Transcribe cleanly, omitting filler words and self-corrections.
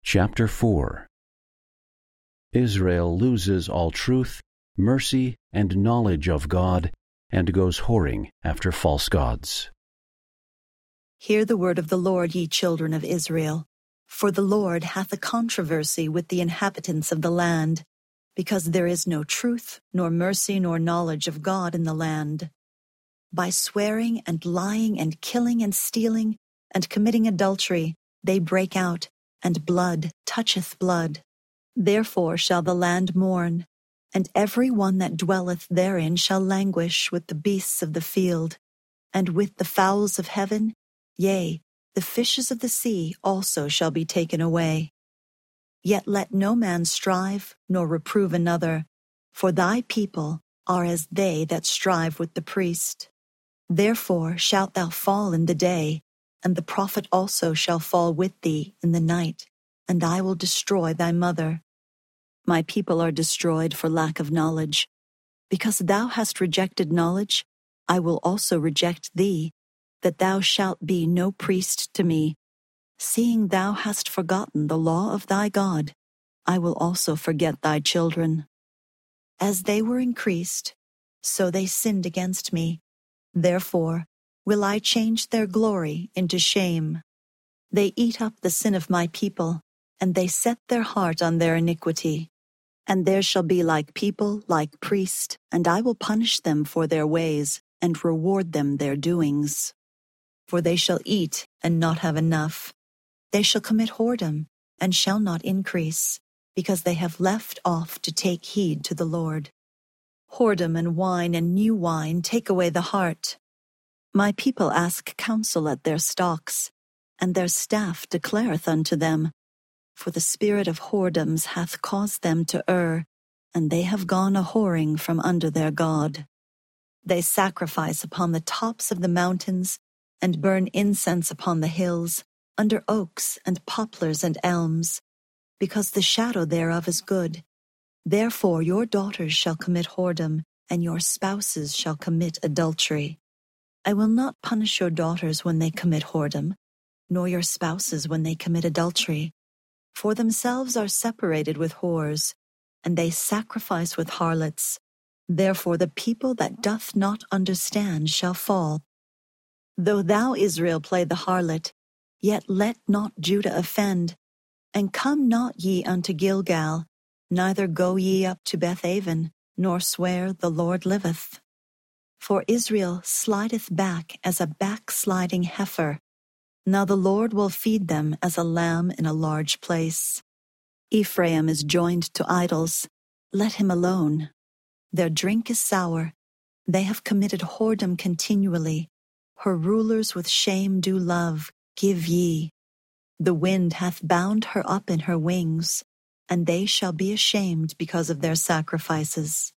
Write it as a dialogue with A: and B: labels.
A: Chapter 4. Israel loses all truth, mercy, and knowledge of God, and goes whoring after false gods.
B: Hear the word of the Lord, ye children of Israel. For the Lord hath a controversy with the inhabitants of the land, because there is no truth, nor mercy, nor knowledge of God in the land. By swearing and lying and killing and stealing and committing adultery, they break out, and blood toucheth blood. Therefore shall the land mourn, and every one that dwelleth therein shall languish with the beasts of the field, and with the fowls of heaven, yea, the fishes of the sea also shall be taken away. Yet let no man strive, nor reprove another, for thy people are as they that strive with the priest. Therefore shalt thou fall in the day, and the prophet also shall fall with thee in the night, and I will destroy thy mother. My people are destroyed for lack of knowledge. Because thou hast rejected knowledge, I will also reject thee, that thou shalt be no priest to me. Seeing thou hast forgotten the law of thy God, I will also forget thy children. As they were increased, so they sinned against me. Therefore will I change their glory into shame. They eat up the sin of my people, and they set their heart on their iniquity. And there shall be like people, like priest, and I will punish them for their ways, and reward them their doings. For they shall eat and not have enough. They shall commit whoredom, and shall not increase, because they have left off to take heed to the Lord. Whoredom and wine and new wine take away the heart. My people ask counsel at their stocks, and their staff declareth unto them. For the spirit of whoredoms hath caused them to err, and they have gone a-whoring from under their God. They sacrifice upon the tops of the mountains, and burn incense upon the hills, under oaks and poplars and elms, because the shadow thereof is good. Therefore your daughters shall commit whoredom, and your spouses shall commit adultery. I will not punish your daughters when they commit whoredom, nor your spouses when they commit adultery. For themselves are separated with whores, and they sacrifice with harlots. Therefore the people that doth not understand shall fall. Though thou, Israel, play the harlot, yet let not Judah offend. And come not ye unto Gilgal, neither go ye up to Bethaven, nor swear, the Lord liveth. For Israel slideth back as a backsliding heifer. Now the Lord will feed them as a lamb in a large place. Ephraim is joined to idols. Let him alone. Their drink is sour. They have committed whoredom continually. Her rulers with shame do love. Give ye. The wind hath bound her up in her wings, and they shall be ashamed because of their sacrifices.